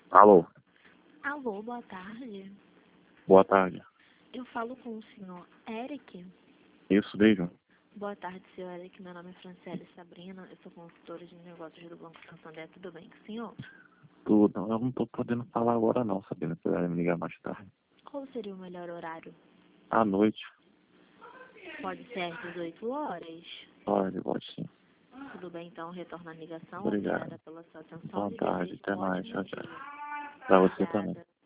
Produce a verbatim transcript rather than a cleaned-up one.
Alô, Alô, boa tarde. boa tarde. Eu falo com o senhor Eric. Isso mesmo? Boa tarde, senhor Eric. Meu nome é Franciele Sabrina. Eu sou consultora de negócios do Banco Santander. Tudo bem com o senhor? Tudo. Eu não tô podendo falar agora não, sabendo que você vai me ligar mais tarde. Qual seria o melhor horário? À noite. Pode ser às dezoito horas? Pode, pode sim. Tudo bem, então, retorno a ligação. Obrigado. Obrigada pela sua atenção. Boa E tarde, desejo até um mais. ótimo Tchau, tchau. dia. Pra você Obrigada. também.